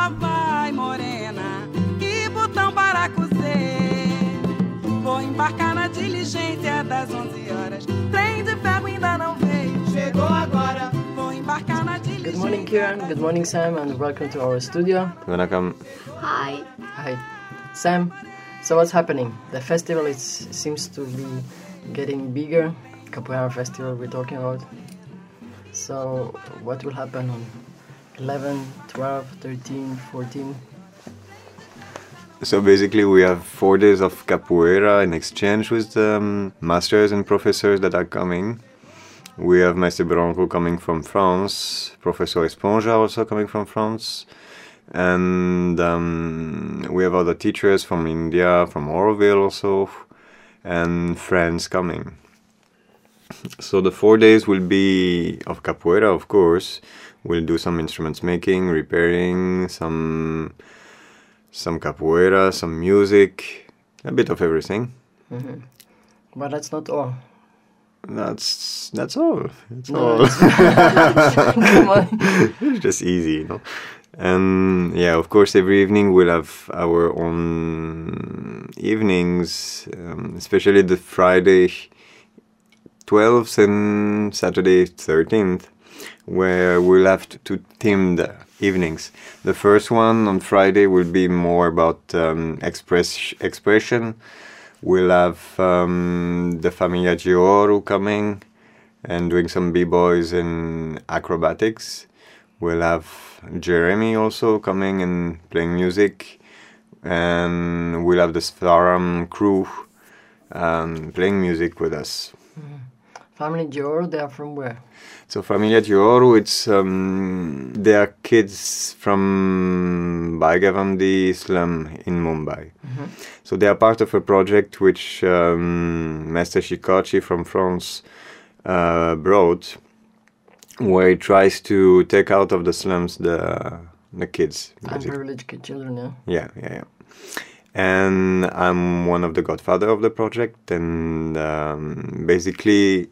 lá vai morena e botão baracuzê. Vou embarcar na diligência das 11 horas. Trem de ferro ainda não veio, chegou agora. Vou embarcar na diligência. Good morning, Kieran. Good morning, Sam, and welcome to our studio. Welcome. Hi. Hi, Sam. So what's happening? The festival seems to be getting bigger. Capoeira Festival we're talking about. So what will happen on 11, 12, 13, 14? So basically we have 4 days of capoeira in exchange with masters and professors that are coming. We have Maestro Branco coming from France, Professor Esponja also coming from France, and we have other teachers from India, from Oroville also, and friends coming. So the 4 days will be of capoeira, of course. We'll do some instruments making, repairing, some capoeira, some music, a bit of everything. Mm-hmm. But that's not all. That's all. That's No, all. Come on. It's just easy, you know. And yeah, of course, every evening we'll have our own evenings, especially the Friday 12th and Saturday 13th, where we'll have two themed evenings. The first one on Friday will be more about expression. We'll have the Famiglia Gioru coming and doing some b-boys and acrobatics. We'll have Jeremy also coming and playing music. And we'll have the Sfaram crew playing music with us. Mm-hmm. Family Gioru, they are from where? So Famiglia Gioru, it's they are kids from Baigavandi slum in Mumbai. Mm-hmm. So they are part of a project which Master Shikochi from France brought, where he tries to take out of the slums the kids. Unprivileged children, yeah? Yeah. And I'm one of the godfather of the project, and basically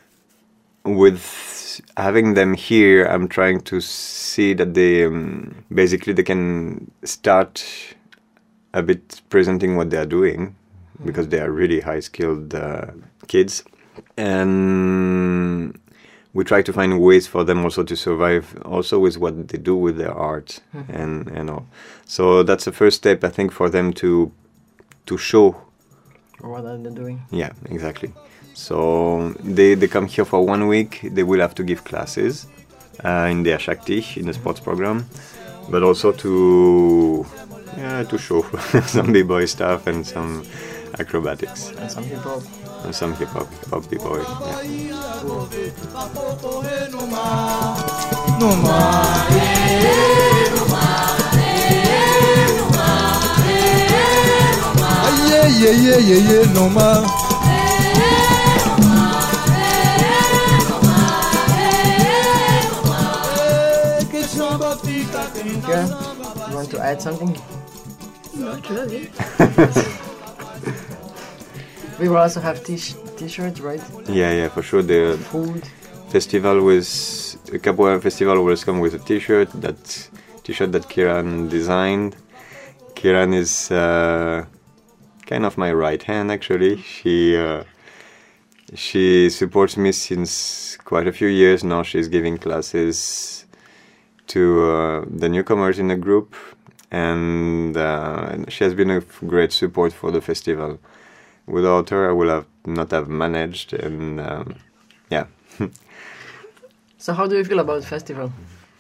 with having them here, I'm trying to see that they can start a bit presenting what they are doing, because they are really high-skilled kids. And we try to find ways for them also to survive, also with what they do with their art and all. So that's the first step, I think, for them to show. What are they doing? Yeah, exactly. So they come here for 1 week. They will have to give classes in their Shakti, in the sports program, but also to show some b-boy stuff and some acrobatics. And some hip-hop. And some hip-hop b-boy, yeah. Okay, you want to add something? Not really. We will also have t-shirts, right? Yeah, for sure. The Food. Capoeira Festival will come with a t-shirt that Kiran designed. Kiran is kind of my right hand, actually. She supports me since quite a few years now. She's giving classes to the newcomers in the group, and she has been a great support for the festival. Without her, I would not have managed, and yeah. So how do you feel about the festival?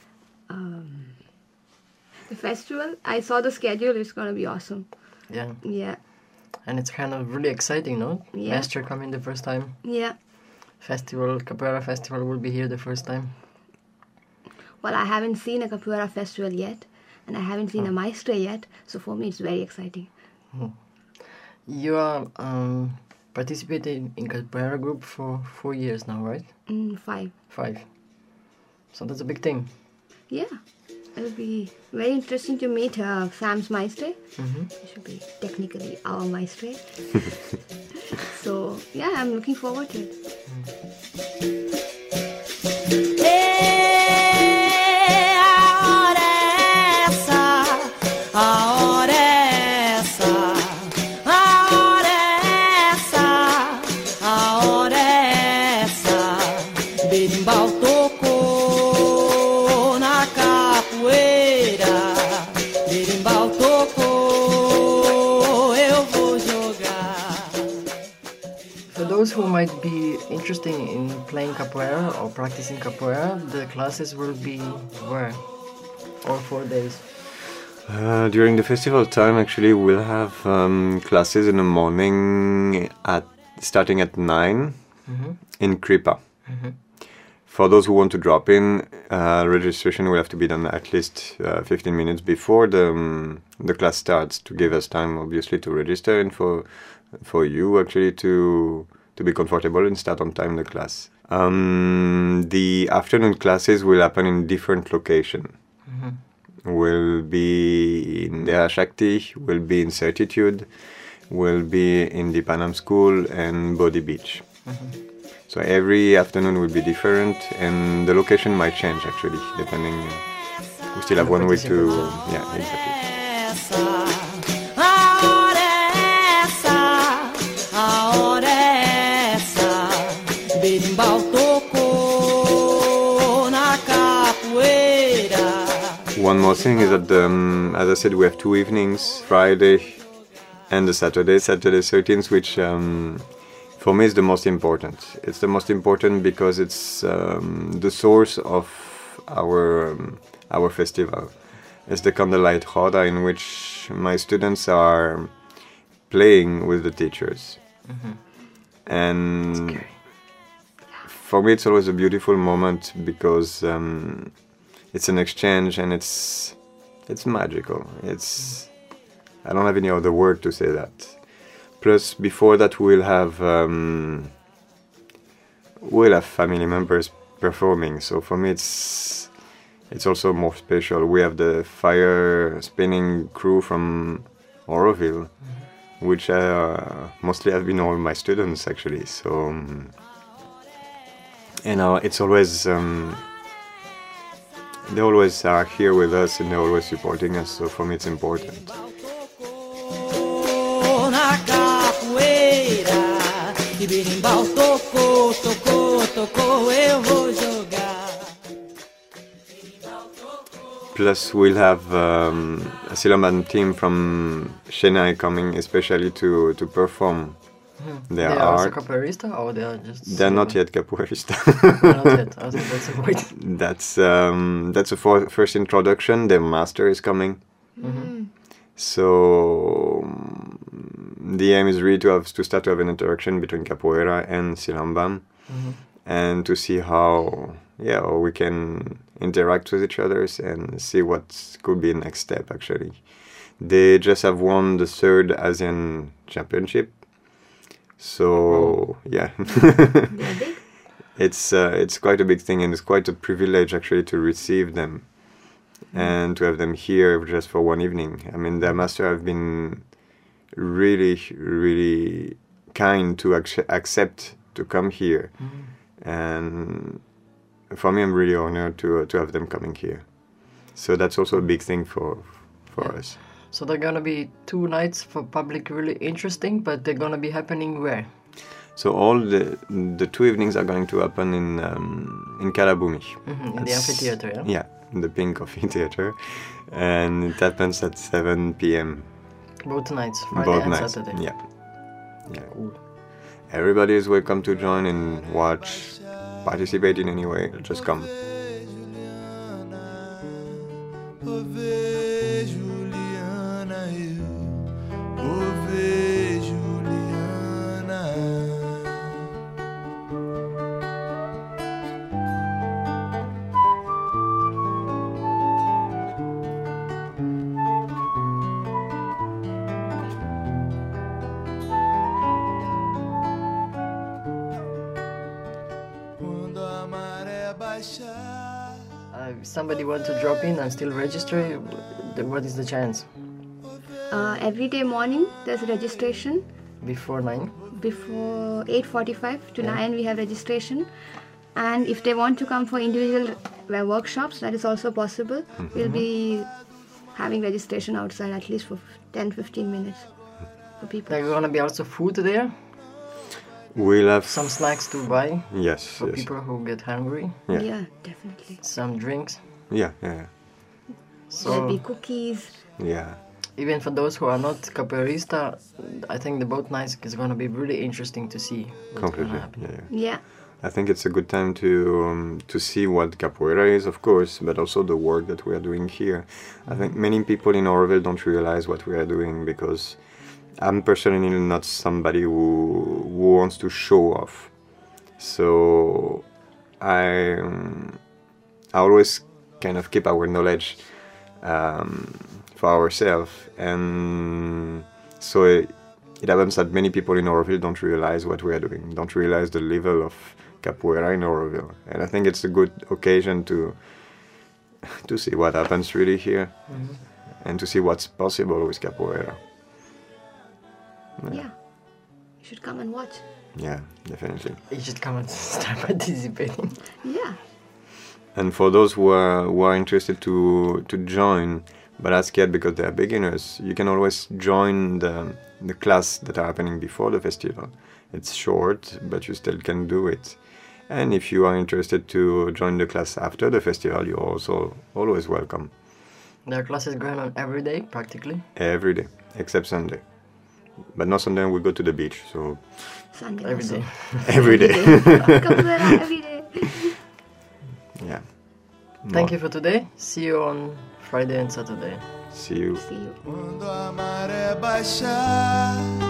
The festival, I saw the schedule, it's going to be awesome. Yeah. Yeah. And it's kind of really exciting, no? Yeah. Master coming the first time. Yeah. Capoeira Festival will be here the first time. Well, I haven't seen a Capoeira festival yet, and I haven't seen a maestre yet, so for me it's very exciting. You are participating in Capoeira group for 4 years now, right? 5. 5. So that's a big thing. Yeah. It will be very interesting to meet Sam's maestre. Mm-hmm. He should be technically our maestre. So, yeah, I'm looking forward to it. A hora é essa those who might be interested in playing capoeira or practicing capoeira, the classes will be where? Or 4 days? During the festival time, actually, we'll have classes in the morning starting at 9 in Kripa. For those who want to drop in, registration will have to be done at least 15 minutes before the class starts to give us time, obviously, to register and for you actually to be comfortable and start on time the class. The afternoon classes will happen in different locations. Will be in Dera Shakti, will be in Certitude, will be in the Panam School and Bodhi Beach. So every afternoon will be different, and the location might change actually, depending. We still have 1 week to. Yeah, exactly. One more thing is that, as I said, we have 2 evenings, Friday and the Saturday 13th, which for me is the most important. It's the most important because it's the source of our festival. It's the Candlelight Roda in which my students are playing with the teachers. And for me it's always a beautiful moment because it's an exchange and it's magical. I don't have any other word to say that. Plus, before that, we'll have family members performing. So for me, it's also more special. We have the fire spinning crew from Auroville, which mostly have been all my students actually. So it's always. They always are here with us and they're always supporting us, so for me it's important. Plus we'll have a Silamban team from Chennai coming especially to perform. They are also capoeirista, or they are just... They're not yet capoeirista. Not yet. I think that's a point. That's a first introduction. The master is coming. So the aim is really to start to have an interaction between capoeira and Silambam, and to see how we can interact with each other and see what could be the next step. Actually, they just have won the 3rd ASEAN Championship. So it's quite a big thing, and it's quite a privilege actually to receive them and to have them here just for 1 evening. I mean, the master have been really, really kind to accept to come here, and for me, I'm really honored to have them coming here. So that's also a big thing for us. So they're gonna be 2 nights for public, really interesting, but they're gonna be happening where? So all the 2 evenings are going to happen in Kalabumi. In the amphitheater, yeah? Yeah, in the Pink Amphitheater, and it happens at 7 p.m. Both nights, Friday and Saturday. Yeah. Cool. Everybody is welcome to join and watch, participate in any way. Just come. If somebody wants to drop in and still register, what is the chance? Every day morning there's registration. Before 9? Before 8:45 to 9 we have registration. And if they want to come for individual workshops, that is also possible. We'll be having registration outside at least for 10-15 minutes for people. There's going to be also food there? We'll have some snacks to buy. Yes. For people who get hungry. Yeah, definitely. Some drinks. Yeah. So there'll be cookies. Yeah. even for those who are not capoeirista, I think the boat night is going to be really interesting to see what's going to Completely. happen. Yeah. I think it's a good time to see what capoeira is, of course, but also the work that we are doing here. I think many people in Oroville don't realize what we are doing, because I'm personally not somebody who wants to show off. So I always kind of keep our knowledge for ourselves, and so it happens that many people in Oroville don't realize what we are doing, don't realize the level of capoeira in Oroville, and I think it's a good occasion to see what happens really here, and to see what's possible with capoeira. Yeah. You should come and watch. Yeah, definitely. You should come and start participating. Yeah. And for those who are interested to join, but are scared because they are beginners, you can always join the class that are happening before the festival. It's short, but you still can do it. And if you are interested to join the class after the festival, you're also always welcome. There are classes going on every day, practically. Every day, except Sunday. But not Sunday, we go to the beach, so Sunday Every also. day. every day. Capoeira every day. Yeah. Thank you for today. See you on Friday and Saturday. See you. See you. Quando a maré baixar